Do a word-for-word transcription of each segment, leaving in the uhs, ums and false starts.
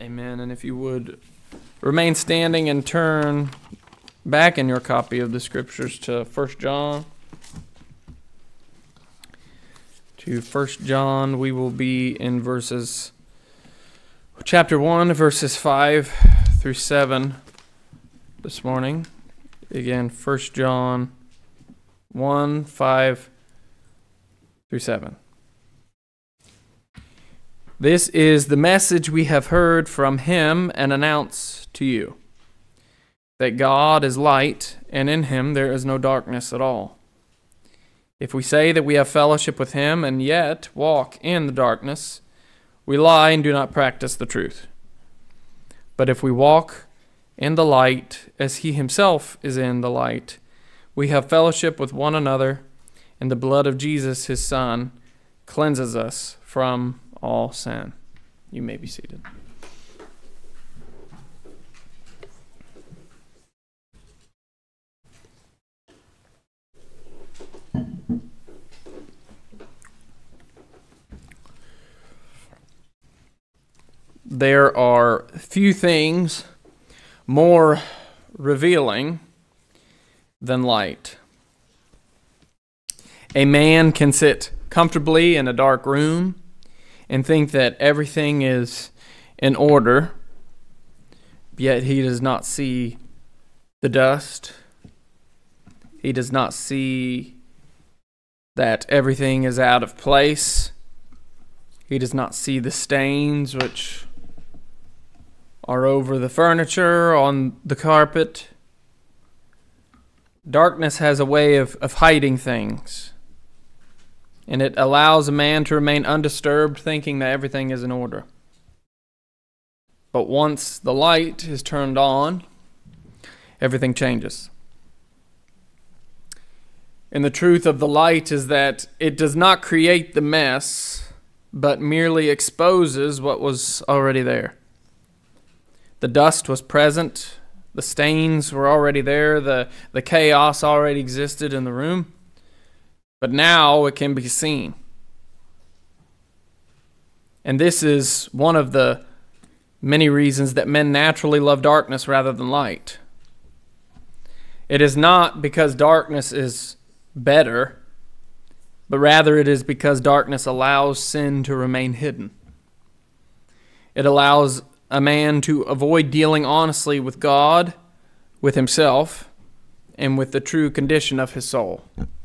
Amen. And if you would remain standing and turn back in your copy of the Scriptures to First John. To First John, we will be in verses, chapter one, verses five through seven this morning. Again, First John one, five through seven. This is the message we have heard from him and announce to you, that God is light, and in him there is no darkness at all. If we say that we have fellowship with him and yet walk in the darkness, we lie and do not practice the truth. But if we walk in the light as he himself is in the light, we have fellowship with one another, and the blood of Jesus, his Son, cleanses us from all sin. You may be seated. There are few things more revealing than light. A man can sit comfortably in a dark room and think that everything is in order, yet he does not see the dust. He does not see that everything is out of place. He does not see the stains which are over the furniture, on the carpet. Darkness has a way of, of hiding things, and it allows a man to remain undisturbed, thinking that everything is in order. But once the light is turned on, everything changes. And the truth of the light is that it does not create the mess, but merely exposes what was already there. The dust was present, the stains were already there, the, the chaos already existed in the room, but now it can be seen. And this is one of the many reasons that men naturally love darkness rather than light. It is not because darkness is better, but rather it is because darkness allows sin to remain hidden. It allows a man to avoid dealing honestly with God, with himself, and with the true condition of his soul.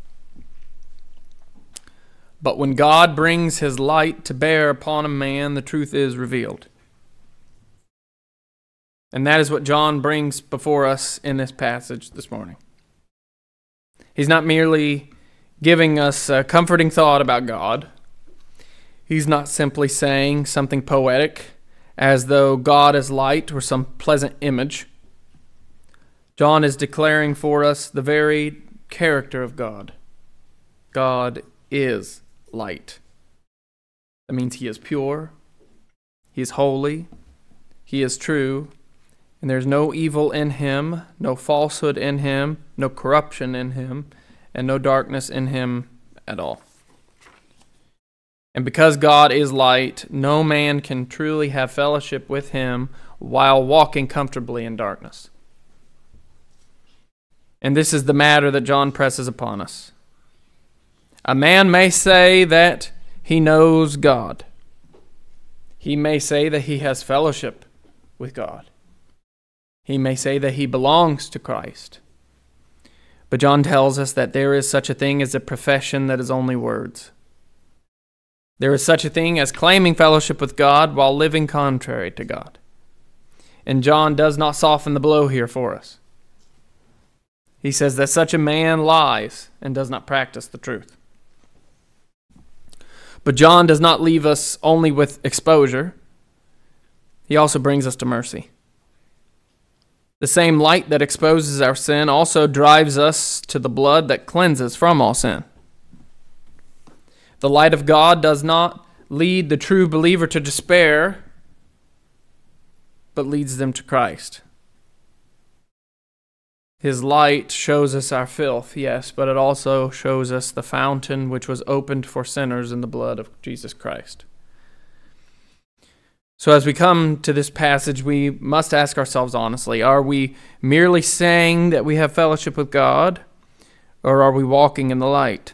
But when God brings his light to bear upon a man, the truth is revealed. And that is what John brings before us in this passage this morning. He's not merely giving us a comforting thought about God. He's not simply saying something poetic, as though God is light or some pleasant image. John is declaring for us the very character of God. God is light. That means he is pure, he is holy, he is true, and there's no evil in him, no falsehood in him, no corruption in him, and no darkness in him at all. And because God is light, no man can truly have fellowship with him while walking comfortably in darkness. And this is the matter that John presses upon us. A man may say that he knows God. He may say that he has fellowship with God. He may say that he belongs to Christ. But John tells us that there is such a thing as a profession that is only words. There is such a thing as claiming fellowship with God while living contrary to God. And John does not soften the blow here for us. He says that such a man lies and does not practice the truth. But John does not leave us only with exposure. He also brings us to mercy. The same light that exposes our sin also drives us to the blood that cleanses from all sin. The light of God does not lead the true believer to despair, but leads them to Christ. His light shows us our filth, yes, but it also shows us the fountain which was opened for sinners in the blood of Jesus Christ. So as we come to this passage, we must ask ourselves honestly, are we merely saying that we have fellowship with God, or are we walking in the light?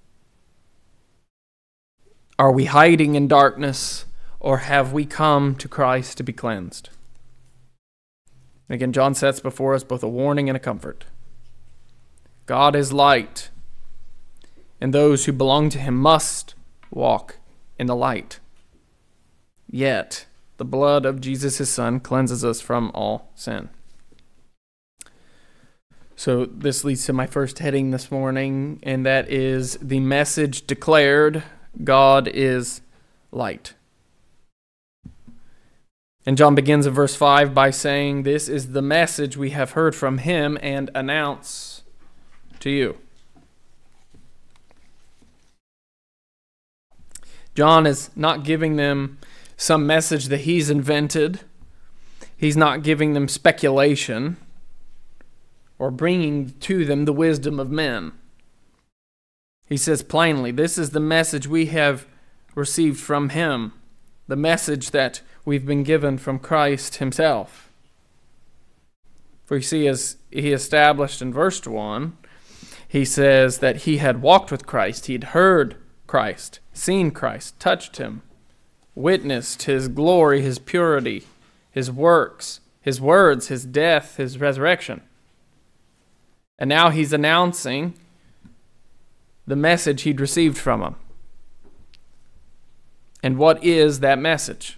Are we hiding in darkness, or have we come to Christ to be cleansed? And again, John sets before us both a warning and a comfort. God is light, and those who belong to him must walk in the light. Yet, the blood of Jesus, his Son, cleanses us from all sin. So this leads to my first heading this morning, and that is the message declared, God is light. And John begins in verse five by saying, this is the message we have heard from him and announce to you. John is not giving them some message that he's invented. He's not giving them speculation or bringing to them the wisdom of men. He says plainly, this is the message we have received from him, the message that we've been given from Christ himself. For you see, as he established in verse one, he says that he had walked with Christ, he'd heard Christ, seen Christ, touched him, witnessed his glory, his purity, his works, his words, his death, his resurrection. And now he's announcing the message he'd received from him. And what is that message?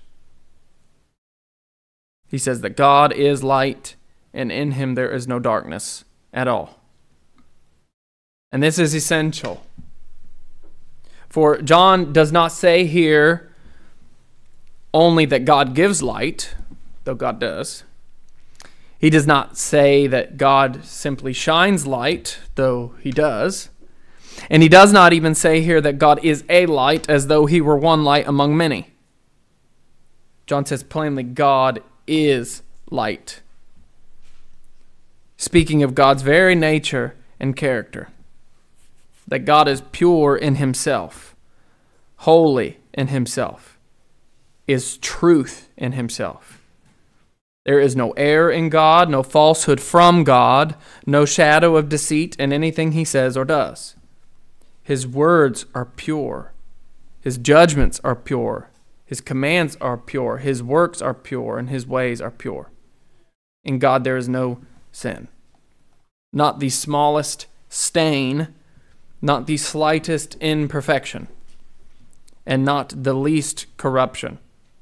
He says that God is light, and in him there is no darkness at all. And this is essential. For John does not say here only that God gives light, though God does. He does not say that God simply shines light, though he does. And he does not even say here that God is a light, as though he were one light among many. John says plainly, God is light. Speaking of God's very nature and character. That God is pure in himself, holy in himself, is truth in himself. There is no error in God, no falsehood from God, no shadow of deceit in anything he says or does. His words are pure. His judgments are pure. His commands are pure. His works are pure, and his ways are pure. In God there is no sin. Not the smallest stain, not the slightest imperfection, and not the least corruption.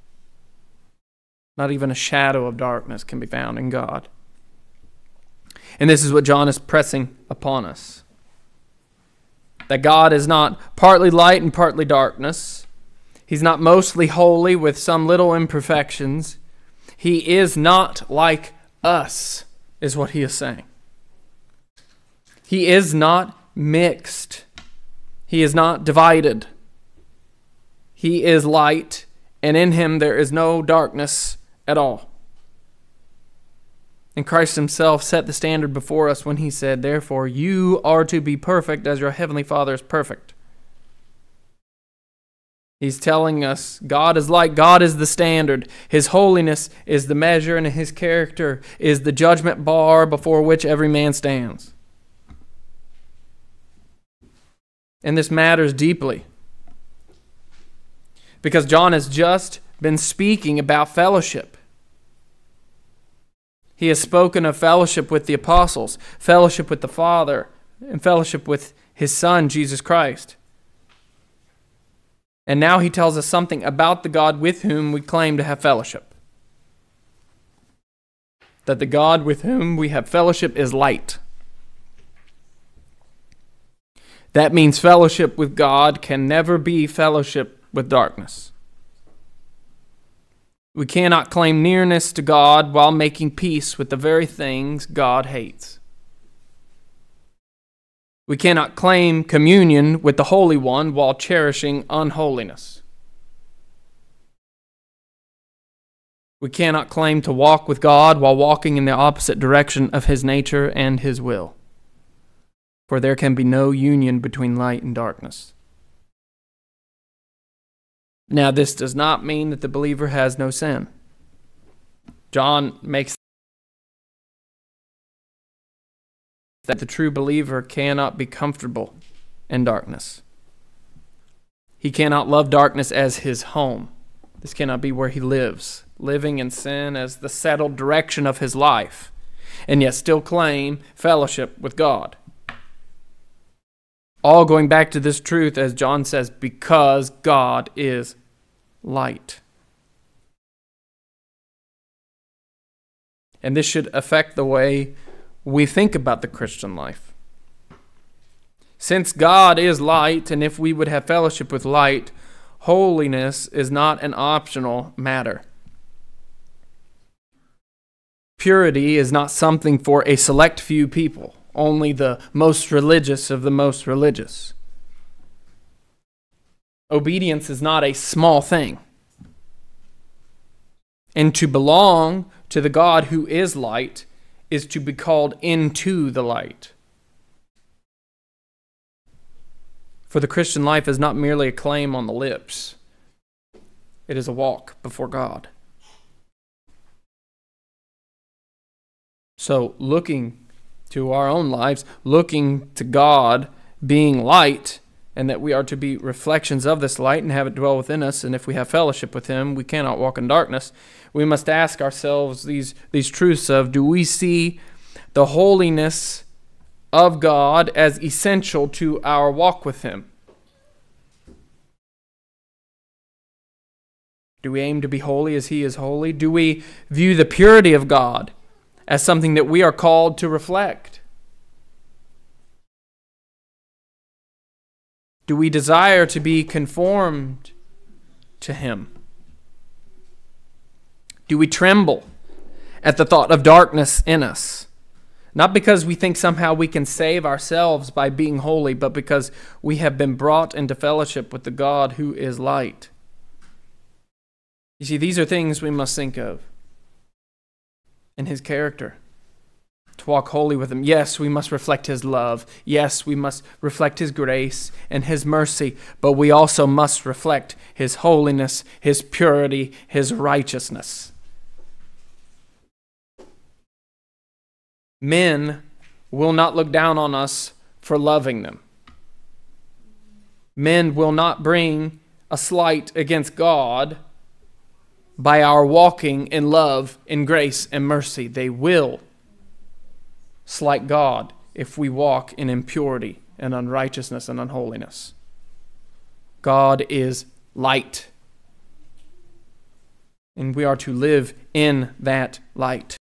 Not even a shadow of darkness can be found in God. And this is what John is pressing upon us. That God is not partly light and partly darkness. He's not mostly holy with some little imperfections. He is not like us, is what he is saying. He is not mixed. He is not divided. He is light, and in him there is no darkness at all. And Christ himself set the standard before us when he said, therefore you are to be perfect as your heavenly Father is perfect. He's telling us God is like, God is the standard. His holiness is the measure, and his character is the judgment bar before which every man stands. And this matters deeply, because John has just been speaking about fellowship. He has spoken of fellowship with the apostles, fellowship with the Father, and fellowship with his Son, Jesus Christ. And now he tells us something about the God with whom we claim to have fellowship. That the God with whom we have fellowship is light. That means fellowship with God can never be fellowship with darkness. We cannot claim nearness to God while making peace with the very things God hates. We cannot claim communion with the Holy One while cherishing unholiness. We cannot claim to walk with God while walking in the opposite direction of his nature and his will. For there can be no union between light and darkness. Now, this does not mean that the believer has no sin. John makes that the true believer cannot be comfortable in darkness. He cannot love darkness as his home. This cannot be where he lives, living in sin as the settled direction of his life, and yet still claim fellowship with God. All going back to this truth, as John says, because God is light. And this should affect the way we think about the Christian life. Since God is light, and if we would have fellowship with light, holiness is not an optional matter. Purity is not something for a select few people, only the most religious of the most religious. Obedience is not a small thing. And to belong to the God who is light is to be called into the light. For the Christian life is not merely a claim on the lips. It is a walk before God. So looking to our own lives, looking to God being light, and that we are to be reflections of this light and have it dwell within us, and if we have fellowship with Him, we cannot walk in darkness. We must ask ourselves these, these truths of, do we see the holiness of God as essential to our walk with Him? Do we aim to be holy as He is holy? Do we view the purity of God as something that we are called to reflect? Do we desire to be conformed to Him? Do we tremble at the thought of darkness in us? Not because we think somehow we can save ourselves by being holy, but because we have been brought into fellowship with the God who is light. You see, these are things we must think of in His character. To walk holy with Him. Yes, we must reflect His love. Yes, we must reflect His grace and His mercy. But we also must reflect His holiness, His purity, His righteousness. Men will not look down on us for loving them. Men will not bring a slight against God by our walking in love, in grace, and mercy. They will slight God if we walk in impurity and unrighteousness and unholiness. God is light, and we are to live in that light.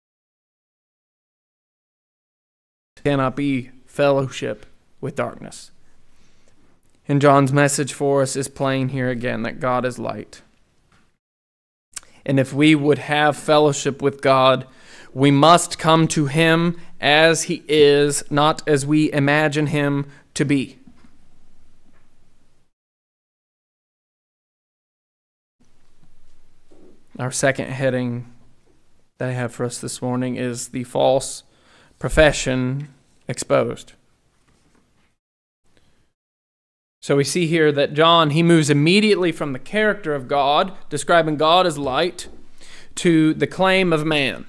Cannot be fellowship with darkness. And John's message for us is plain here again, that God is light. And if we would have fellowship with God, we must come to Him as He is, not as we imagine Him to be. Our second heading that I have for us this morning is the false profession exposed. So we see here that John, he moves immediately from the character of God, describing God as light, to the claim of man.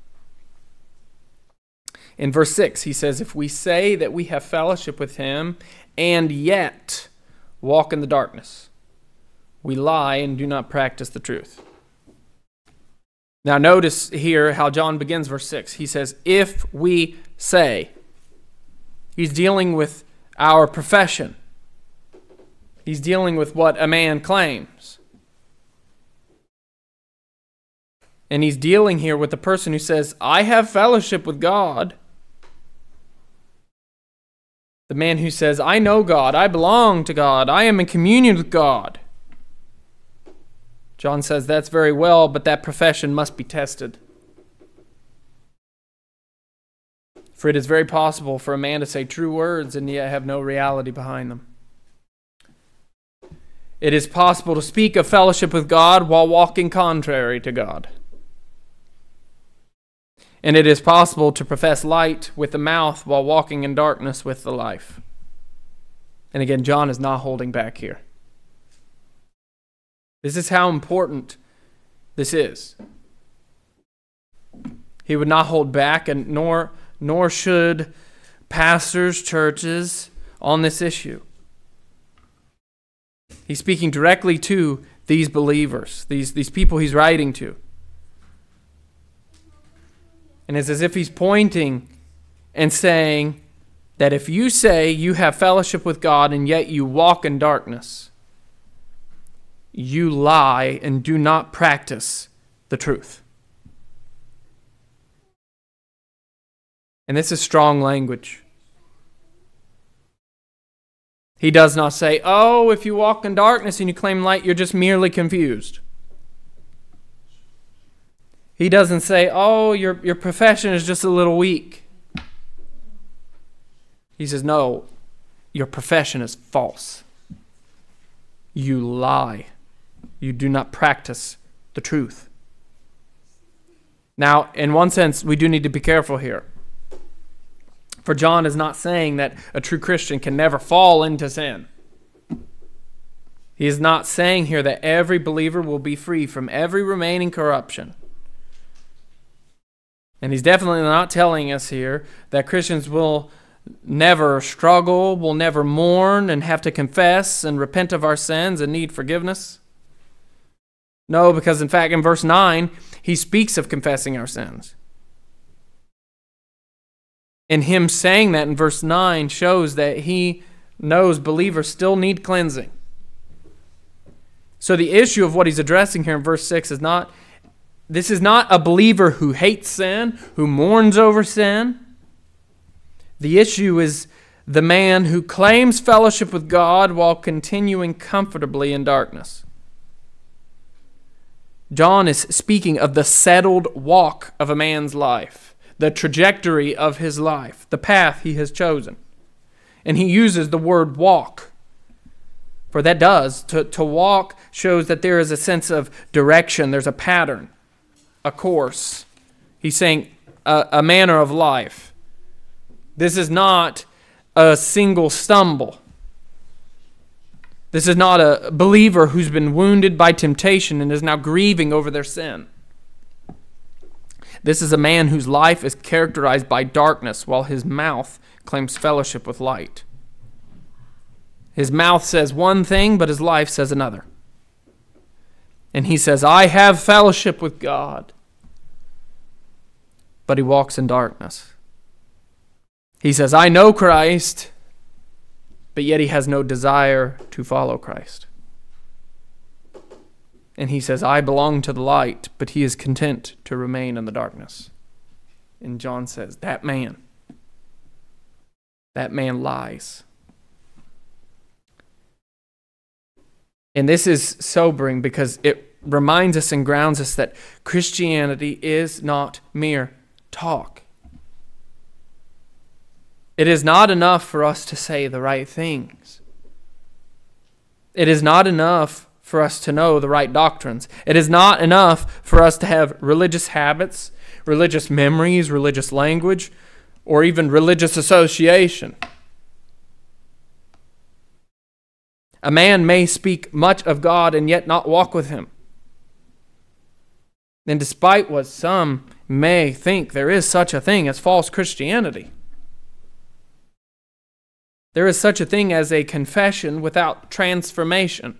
In verse six, he says, if we say that we have fellowship with Him and yet walk in the darkness, we lie and do not practice the truth. Now notice here how John begins verse six. He says, if we say. He's dealing with our profession. He's dealing with what a man claims. And he's dealing here with the person who says, I have fellowship with God. The man who says, I know God, I belong to God, I am in communion with God. John says that's very well, but that profession must be tested. For it is very possible for a man to say true words and yet have no reality behind them. It is possible to speak of fellowship with God while walking contrary to God. And it is possible to profess light with the mouth while walking in darkness with the life. And again, John is not holding back here. This is how important this is. He would not hold back, and nor nor should pastors, churches, on this issue. He's speaking directly to these believers, these, these people he's writing to. And it's as if he's pointing and saying that if you say you have fellowship with God and yet you walk in darkness, you lie and do not practice the truth. And this is strong language. He does not say, oh, if you walk in darkness and you claim light, you're just merely confused. He doesn't say, oh, your, your profession is just a little weak. He says, no, your profession is false. You lie. You do not practice the truth. Now, in one sense, we do need to be careful here. For John is not saying that a true Christian can never fall into sin. He is not saying here that every believer will be free from every remaining corruption. And he's definitely not telling us here that Christians will never struggle, will never mourn and have to confess and repent of our sins and need forgiveness. No, because in fact in verse nine, he speaks of confessing our sins. And him saying that in verse nine shows that he knows believers still need cleansing. So the issue of what he's addressing here in verse six is not, this is not a believer who hates sin, who mourns over sin. The issue is the man who claims fellowship with God while continuing comfortably in darkness. John is speaking of the settled walk of a man's life, the trajectory of his life, the path he has chosen. And he uses the word walk. For that does. To, to walk shows that there is a sense of direction. There's a pattern, a course. He's saying a, a manner of life. This is not a single stumble. This is not a believer who's been wounded by temptation and is now grieving over their sin. This is a man whose life is characterized by darkness while his mouth claims fellowship with light. His mouth says one thing, but his life says another. And he says, I have fellowship with God. But he walks in darkness. He says, I know Christ, but yet he has no desire to follow Christ. And he says, I belong to the light, but he is content to remain in the darkness. And John says, that man, that man lies. And this is sobering because it reminds us and grounds us that Christianity is not mere talk. It is not enough for us to say the right things. It is not enough for us to know the right doctrines. It is not enough for us to have religious habits, religious memories, religious language, or even religious association. A man may speak much of God and yet not walk with him. And despite what some may think, there is such a thing as false Christianity. There is such a thing as a confession without transformation.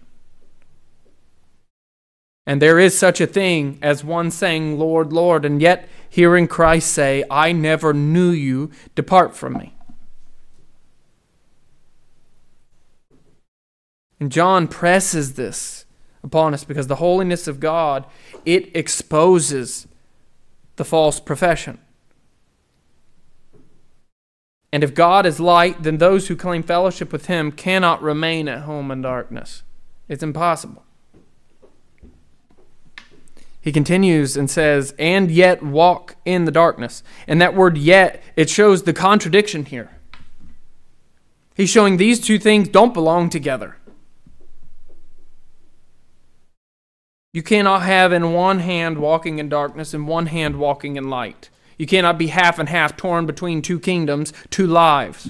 And there is such a thing as one saying, Lord, Lord, and yet hearing Christ say, I never knew you, depart from me. And John presses this upon us because the holiness of God, it exposes the false profession. And if God is light, then those who claim fellowship with him cannot remain at home in darkness. It's impossible. He continues and says, and yet walk in the darkness. And that word yet, it shows the contradiction here. He's showing these two things don't belong together. You cannot have in one hand walking in darkness and one hand walking in light. You cannot be half and half, torn between two kingdoms, two lives.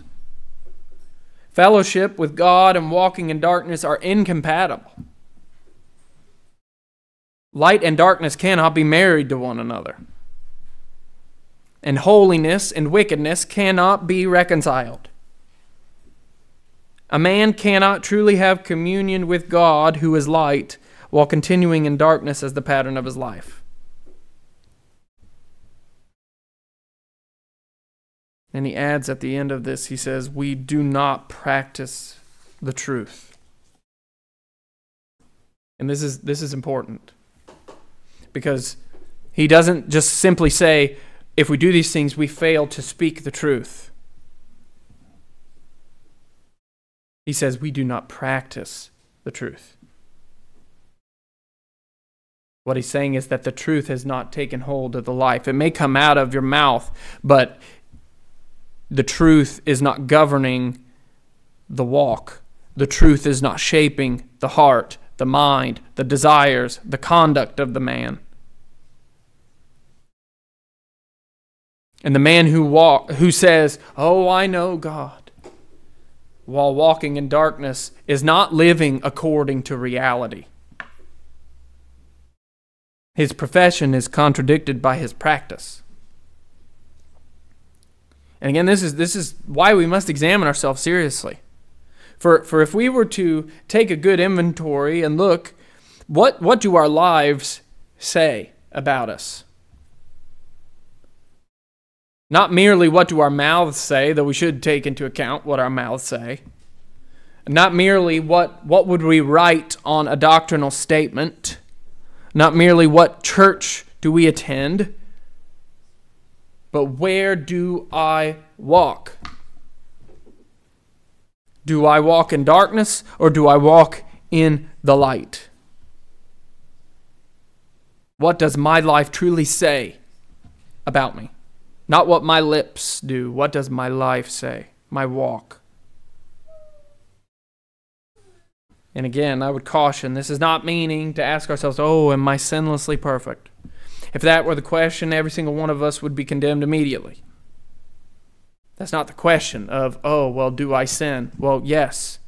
Fellowship with God and walking in darkness are incompatible. Light and darkness cannot be married to one another. And holiness and wickedness cannot be reconciled. A man cannot truly have communion with God, who is light, while continuing in darkness as the pattern of his life. And he adds at the end of this, he says, we do not practice the truth. And this is this is important, because he doesn't just simply say, if we do these things, we fail to speak the truth. He says we do not practice the truth. What he's saying is that the truth has not taken hold of the life. It may come out of your mouth, but the truth is not governing the walk. The truth is not shaping the heart, the mind, the desires, the conduct of the man. And the man who walk, who says, "Oh, I know God," while walking in darkness, is not living according to reality. His profession is contradicted by his practice. And again, this is this is why we must examine ourselves seriously. For for if we were to take a good inventory and look, what what do our lives say about us? Not merely what do our mouths say, though we should take into account what our mouths say. Not merely what, what would we write on a doctrinal statement. Not merely what church do we attend. But where do I walk? Do I walk in darkness, or do I walk in the light? What does my life truly say about me? Not what my lips do. What does my life say? My walk. And again, I would caution, this is not meaning to ask ourselves, oh, am I sinlessly perfect? If that were the question, every single one of us would be condemned immediately. That's not the question of, oh, well, do I sin? Well, yes.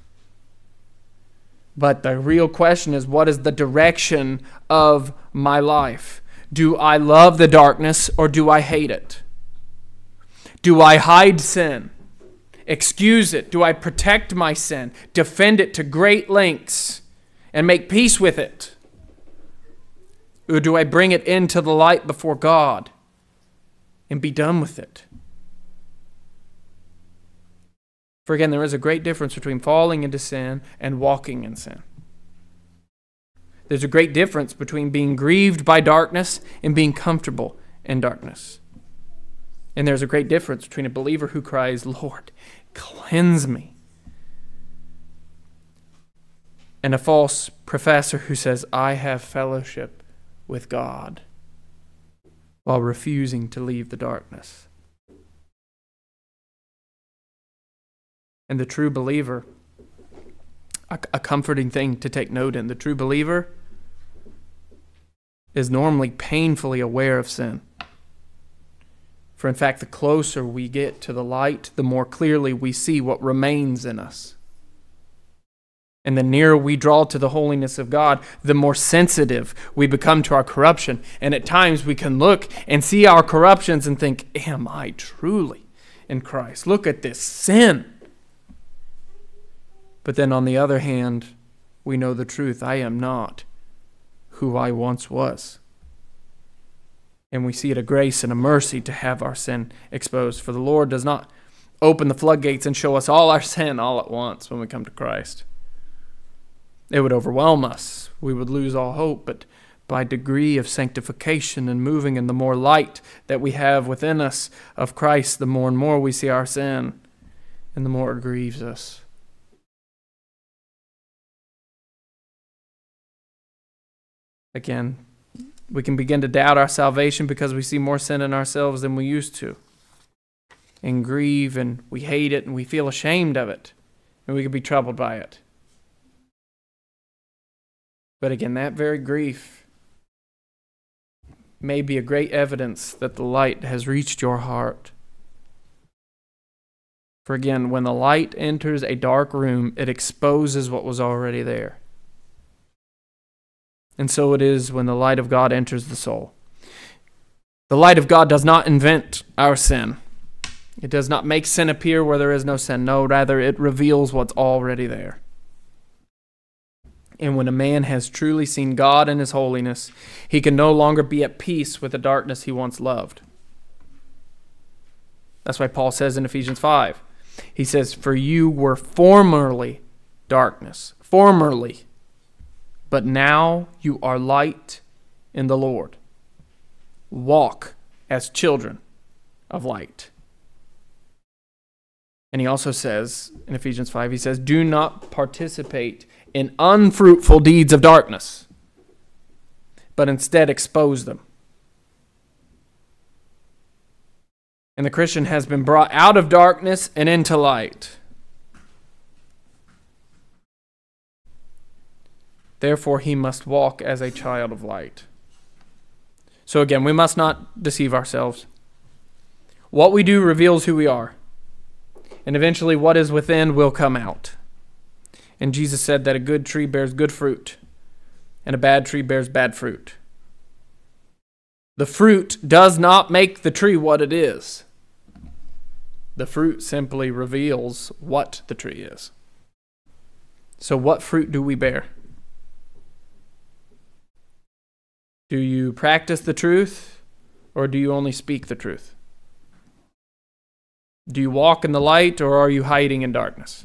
But the real question is, what is the direction of my life? Do I love the darkness, or do I hate it? Do I hide sin? Excuse it? Do I protect my sin? Defend it to great lengths and make peace with it? Or do I bring it into the light before God and be done with it? For again, there is a great difference between falling into sin and walking in sin. There's a great difference between being grieved by darkness and being comfortable in darkness. And there's a great difference between a believer who cries, "Lord, cleanse me," and a false professor who says, "I have fellowship with God," while refusing to leave the darkness. And the true believer, a, a comforting thing to take note in, the true believer is normally painfully aware of sin. For in fact, the closer we get to the light, the more clearly we see what remains in us. And the nearer we draw to the holiness of God, the more sensitive we become to our corruption. And at times we can look and see our corruptions and think, am I truly in Christ? Look at this sin. But then on the other hand, we know the truth. I am not who I once was. And we see it a grace and a mercy to have our sin exposed. For the Lord does not open the floodgates and show us all our sin all at once when we come to Christ. It would overwhelm us. We would lose all hope. But by degree of sanctification and moving in the more light that we have within us of Christ, the more and more we see our sin, and the more it grieves us. Again, we can begin to doubt our salvation because we see more sin in ourselves than we used to, and grieve, and we hate it, and we feel ashamed of it, and we can be troubled by it. But again, that very grief may be a great evidence that the light has reached your heart. For again, when the light enters a dark room, it exposes what was already there. And so it is when the light of God enters the soul. The light of God does not invent our sin. It does not make sin appear where there is no sin. No, rather it reveals what's already there. And when a man has truly seen God in his holiness, he can no longer be at peace with the darkness he once loved. That's why Paul says in Ephesians five, he says, "For you were formerly darkness, formerly, but now you are light in the Lord. Walk as children of light." And he also says in Ephesians five, he says, "Do not participate in unfruitful deeds of darkness, but instead expose them." And the Christian has been brought out of darkness and into light. Therefore, he must walk as a child of light. So again, we must not deceive ourselves. What we do reveals who we are. And eventually what is within will come out. And Jesus said that a good tree bears good fruit, and a bad tree bears bad fruit. The fruit does not make the tree what it is. The fruit simply reveals what the tree is. So what fruit do we bear? Do you practice the truth, or do you only speak the truth? Do you walk in the light, or are you hiding in darkness?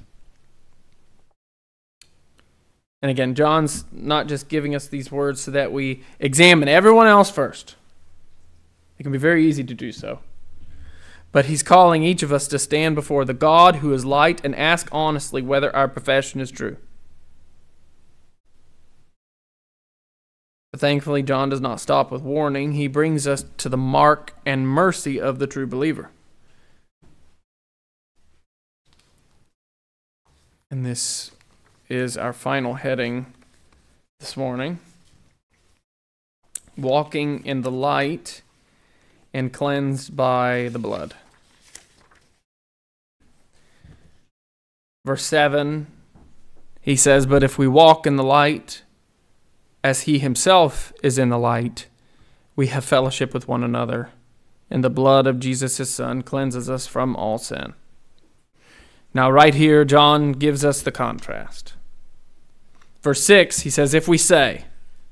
And again, John's not just giving us these words so that we examine everyone else first. It can be very easy to do so. But he's calling each of us to stand before the God who is light and ask honestly whether our profession is true. But thankfully, John does not stop with warning. He brings us to the mark and mercy of the true believer. And this is our final heading this morning. Walking in the light and cleansed by the blood. Verse seven, he says, "But if we walk in the light, as he himself is in the light, we have fellowship with one another, and the blood of Jesus his Son cleanses us from all sin." Now right here, John gives us the contrast. Verse six, he says, "If we say,"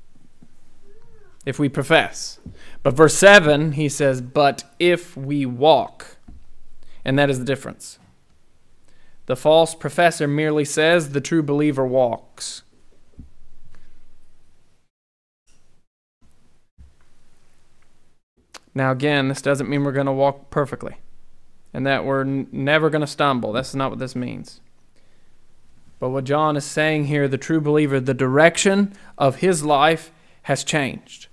if we profess. But verse seven, he says, "But if we walk." And that is the difference. The false professor merely says, the true believer walks. Now again, this doesn't mean we're going to walk perfectly and that we're n- never going to stumble. That's not what this means. But what John is saying here, the true believer, the direction of his life has changed.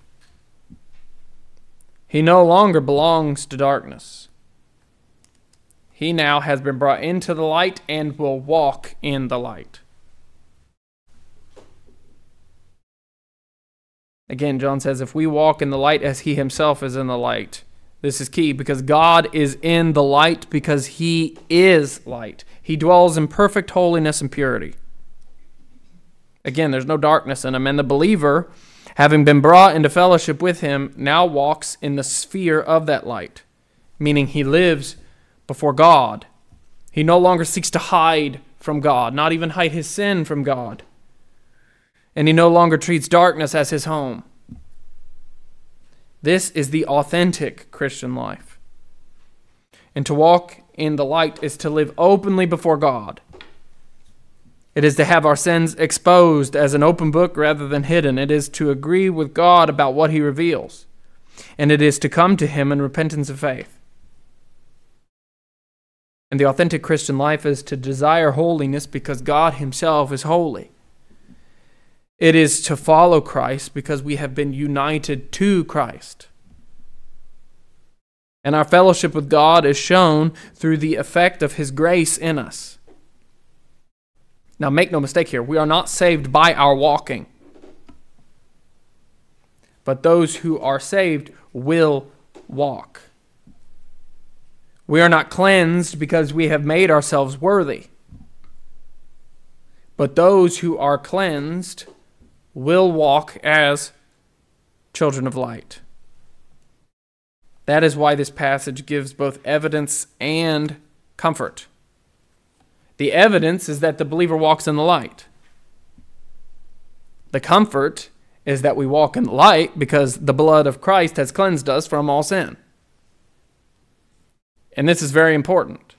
He no longer belongs to darkness. He now has been brought into the light and will walk in the light. Again, John says, if we walk in the light as he himself is in the light. This is key because God is in the light because he is light. He dwells in perfect holiness and purity. Again, there's no darkness in him. And the believer, having been brought into fellowship with him, now walks in the sphere of that light, meaning he lives before God. He no longer seeks to hide from God, not even hide his sin from God. And he no longer treats darkness as his home. This is the authentic Christian life. And to walk in the light is to live openly before God. It is to have our sins exposed as an open book rather than hidden. It is to agree with God about what he reveals. And it is to come to him in repentance of faith. And the authentic Christian life is to desire holiness because God himself is holy. It is to follow Christ because we have been united to Christ. And our fellowship with God is shown through the effect of his grace in us. Now make no mistake here, we are not saved by our walking. But those who are saved will walk. We are not cleansed because we have made ourselves worthy. But those who are cleansed will walk as children of light. That is why this passage gives both evidence and comfort. The evidence is that the believer walks in the light. The comfort is that we walk in the light because the blood of Christ has cleansed us from all sin. And this is very important.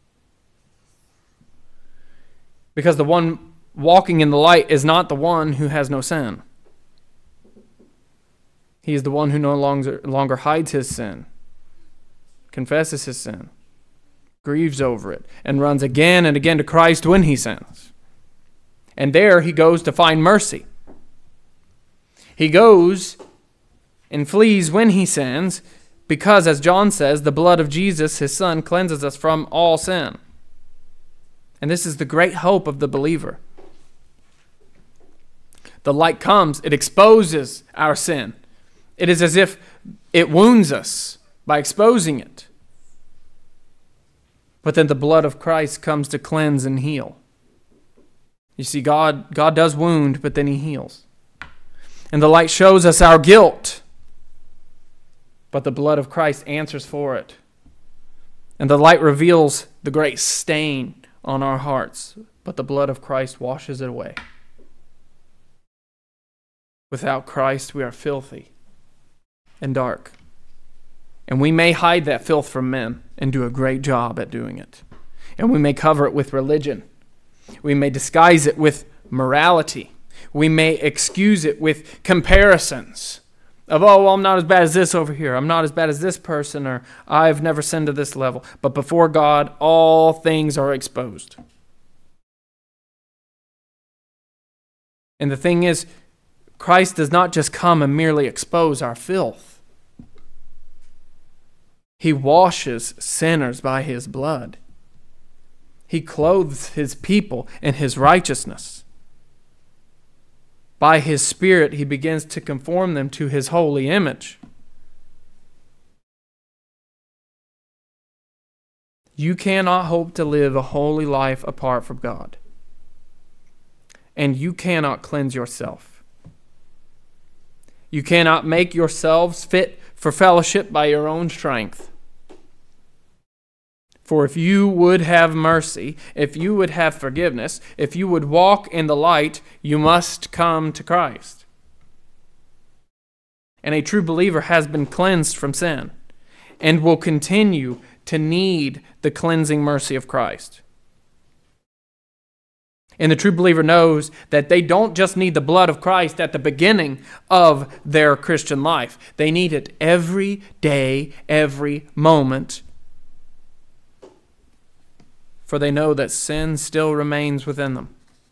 Because the one walking in the light is not the one who has no sin. He is the one who no longer, longer hides his sin, confesses his sin, grieves over it, and runs again and again to Christ when he sins. And there he goes to find mercy. He goes and flees when he sins because, as John says, the blood of Jesus, his Son, cleanses us from all sin. And this is the great hope of the believer. The light comes, it exposes our sin. It is as if it wounds us by exposing it. But then the blood of Christ comes to cleanse and heal. You see, God, God does wound, but then he heals. And the light shows us our guilt, but the blood of Christ answers for it. And the light reveals the great stain on our hearts, but the blood of Christ washes it away. Without Christ, we are filthy and dark. And we may hide that filth from men and do a great job at doing it. And we may cover it with religion. We may disguise it with morality. We may excuse it with comparisons of, oh, well, I'm not as bad as this over here. I'm not as bad as this person, or I've never sinned to this level. But before God, all things are exposed. And the thing is, Christ does not just come and merely expose our filth. He washes sinners by his blood. He clothes his people in his righteousness. By his Spirit, he begins to conform them to his holy image. You cannot hope to live a holy life apart from God. And you cannot cleanse yourself. You cannot make yourselves fit for fellowship by your own strength. For if you would have mercy, if you would have forgiveness, if you would walk in the light, you must come to Christ. And a true believer has been cleansed from sin and will continue to need the cleansing mercy of Christ. And the true believer knows that they don't just need the blood of Christ at the beginning of their Christian life. They need it every day, every moment. For they know that sin still remains within them.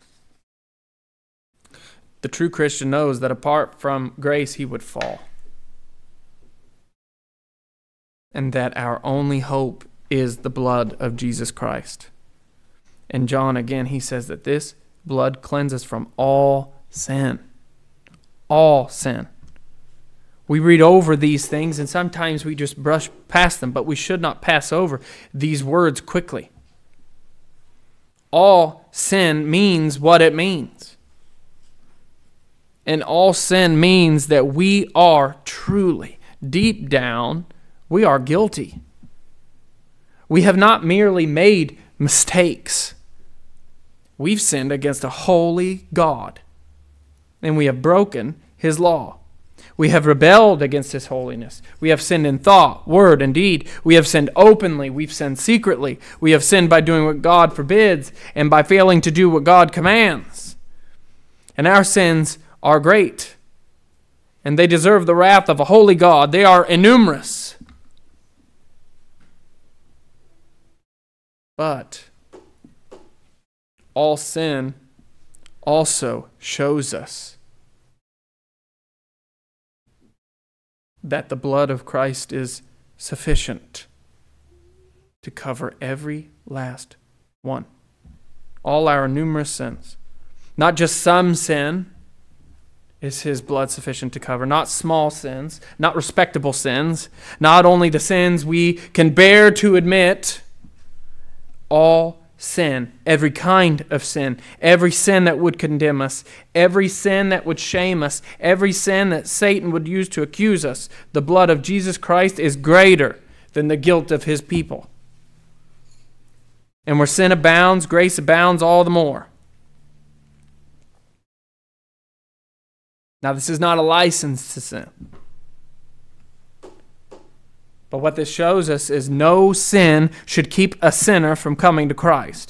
The true Christian knows that apart from grace, he would fall. And that our only hope is the blood of Jesus Christ. And John, again, he says that this blood cleanses from all sin. All sin. We read over these things and sometimes we just brush past them, but we should not pass over these words quickly. All sin means what it means. And all sin means that we are truly, deep down, we are guilty. We have not merely made mistakes. We've sinned against a holy God, and we have broken his law. We have rebelled against his holiness. We have sinned in thought, word, and deed. We have sinned openly. We've sinned secretly. We have sinned by doing what God forbids and by failing to do what God commands. And our sins are great, and they deserve the wrath of a holy God. They are innumerous. But all sin also shows us that the blood of Christ is sufficient to cover every last one. All our numerous sins. Not just some sin is his blood sufficient to cover. Not small sins. Not respectable sins. Not only the sins we can bear to admit. All sin, every kind of sin, every sin that would condemn us, every sin that would shame us, every sin that Satan would use to accuse us. The blood of Jesus Christ is greater than the guilt of his people. And where sin abounds, grace abounds all the more. Now, this is not a license to sin. But what this shows us is no sin should keep a sinner from coming to Christ.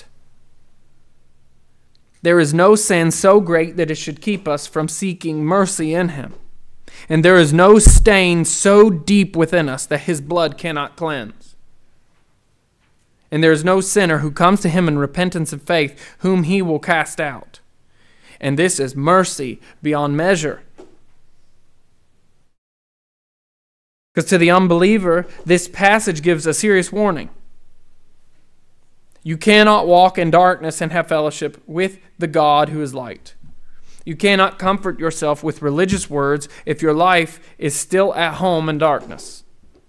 There is no sin so great that it should keep us from seeking mercy in him. And there is no stain so deep within us that his blood cannot cleanse. And there is no sinner who comes to him in repentance and faith whom he will cast out. And this is mercy beyond measure. Because to the unbeliever, this passage gives a serious warning. You cannot walk in darkness and have fellowship with the God who is light. You cannot comfort yourself with religious words if your life is still at home in darkness.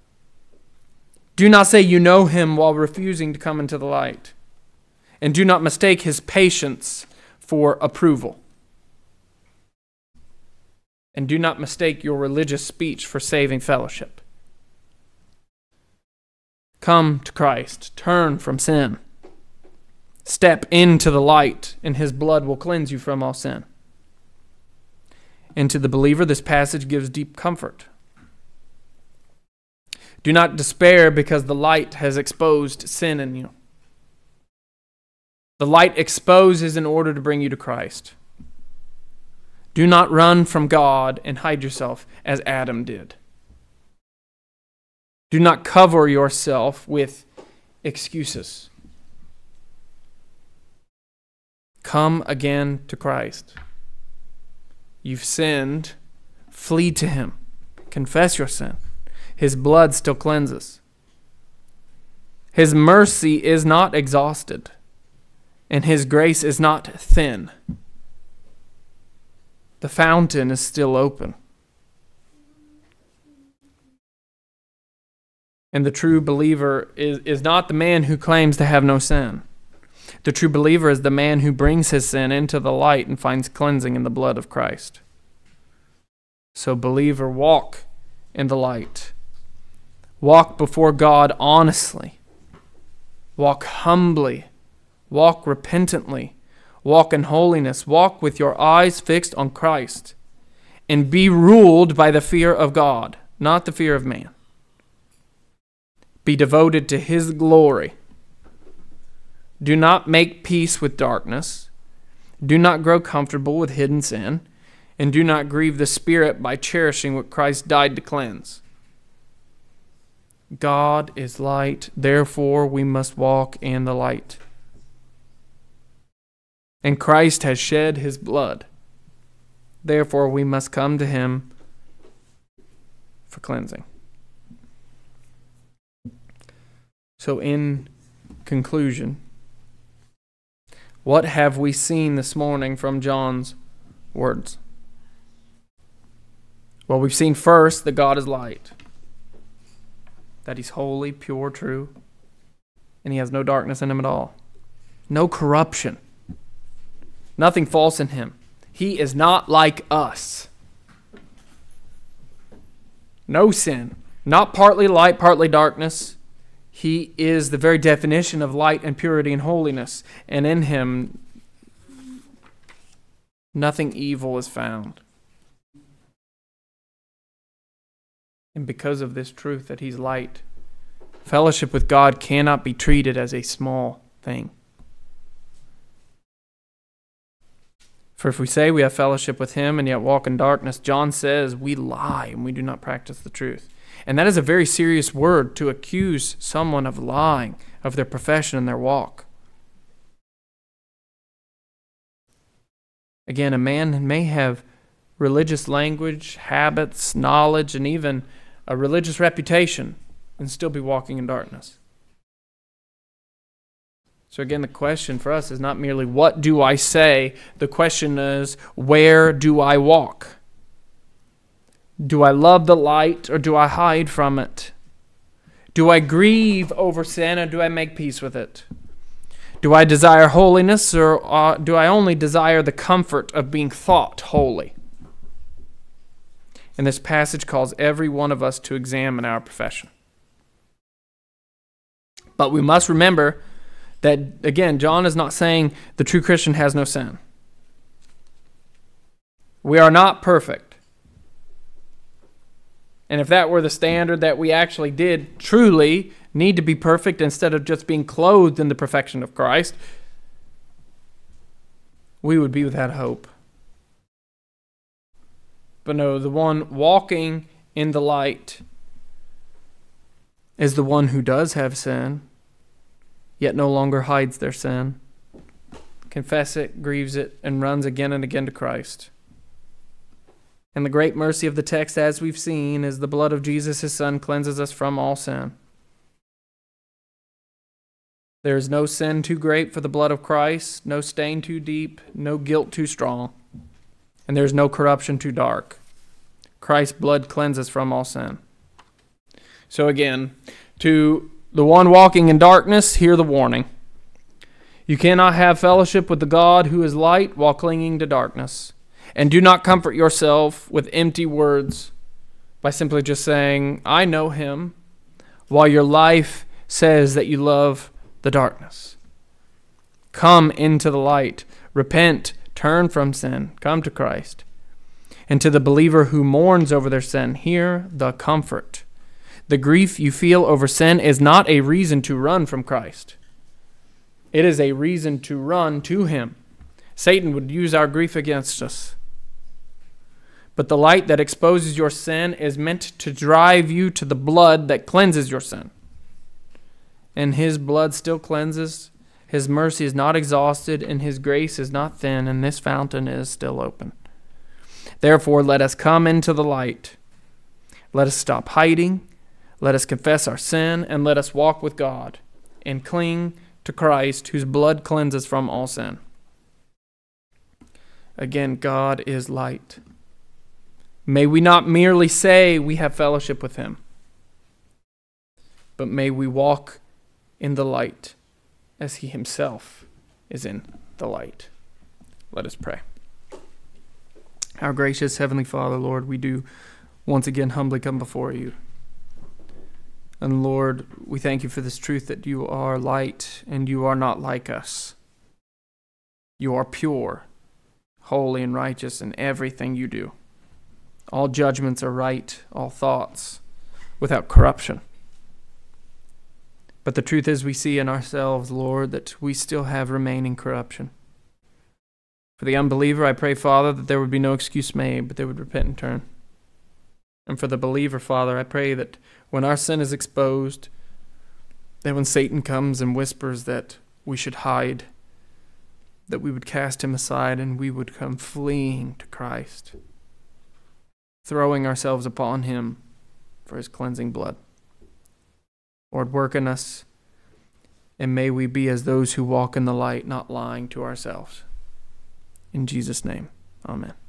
Do not say you know him while refusing to come into the light. And do not mistake his patience for approval. And do not mistake your religious speech for saving fellowship. Come to Christ. Turn from sin. Step into the light, and his blood will cleanse you from all sin. And to the believer, this passage gives deep comfort. Do not despair because the light has exposed sin in you. The light exposes in order to bring you to Christ. Do not run from God and hide yourself as Adam did. Do not cover yourself with excuses. Come again to Christ. You've sinned. Flee to him. Confess your sin. His blood still cleanses. His mercy is not exhausted, and his grace is not thin. The fountain is still open. And the true believer is, is not the man who claims to have no sin. The true believer is the man who brings his sin into the light and finds cleansing in the blood of Christ. So, believer, walk in the light. Walk before God honestly. Walk humbly. Walk repentantly. Walk in holiness. Walk with your eyes fixed on Christ. And be ruled by the fear of God, not the fear of man. Be devoted to his glory. Do not make peace with darkness. Do not grow comfortable with hidden sin. And do not grieve the Spirit by cherishing what Christ died to cleanse. God is light, therefore we must walk in the light. And Christ has shed his blood. Therefore we must come to him for cleansing. So in conclusion, what have we seen this morning from John's words? Well, we've seen first that God is light, that he's holy, pure, true, and he has no darkness in him at all. No corruption. Nothing false in him. He is not like us. No sin. Not partly light, partly darkness. He is the very definition of light and purity and holiness. And in him, nothing evil is found. And because of this truth that he's light, fellowship with God cannot be treated as a small thing. For if we say we have fellowship with him and yet walk in darkness, John says we lie and we do not practice the truth. And that is a very serious word to accuse someone of lying, of their profession and their walk. Again, a man may have religious language, habits, knowledge, and even a religious reputation and still be walking in darkness. So again, the question for us is not merely what do I say? The question is, where do I walk? Do I love the light or do I hide from it? Do I grieve over sin or do I make peace with it? Do I desire holiness, or uh, do I only desire the comfort of being thought holy? And this passage calls every one of us to examine our profession. But we must remember that, again, John is not saying the true Christian has no sin. We are not perfect. And if that were the standard, that we actually did truly need to be perfect instead of just being clothed in the perfection of Christ, we would be without hope. But no, the one walking in the light is the one who does have sin, yet no longer hides their sin, confess it, grieves it, and runs again and again to Christ. And the great mercy of the text, as we've seen, is the blood of Jesus, his Son, cleanses us from all sin. There is no sin too great for the blood of Christ, no stain too deep, no guilt too strong, and there is no corruption too dark. Christ's blood cleanses from all sin. So again, to the one walking in darkness, hear the warning. You cannot have fellowship with the God who is light while clinging to darkness. And do not comfort yourself with empty words by simply just saying, I know him, while your life says that you love the darkness. Come into the light. Repent. Turn from sin. Come to Christ. And to the believer who mourns over their sin, hear the comfort. The grief you feel over sin is not a reason to run from Christ. It is a reason to run to him. Satan would use our grief against us. But the light that exposes your sin is meant to drive you to the blood that cleanses your sin. And his blood still cleanses. His mercy is not exhausted, and his grace is not thin, and this fountain is still open. Therefore, let us come into the light. Let us stop hiding. Let us confess our sin, and let us walk with God and cling to Christ, whose blood cleanses from all sin. Again, God is light. May we not merely say we have fellowship with him, but may we walk in the light as he himself is in the light. Let us pray. Our gracious Heavenly Father, Lord, we do once again humbly come before you. And Lord, we thank you for this truth that you are light and you are not like us. You are pure, holy, and righteous in everything you do. All judgments are right, all thoughts without corruption. But the truth is we see in ourselves, Lord, that we still have remaining corruption. For the unbeliever, I pray, Father, that there would be no excuse made, but they would repent and turn. And for the believer, Father, I pray that when our sin is exposed, that when Satan comes and whispers that we should hide, that we would cast him aside and we would come fleeing to Christ, throwing ourselves upon him for his cleansing blood. Lord, work in us, and may we be as those who walk in the light, not lying to ourselves. In Jesus' name, amen.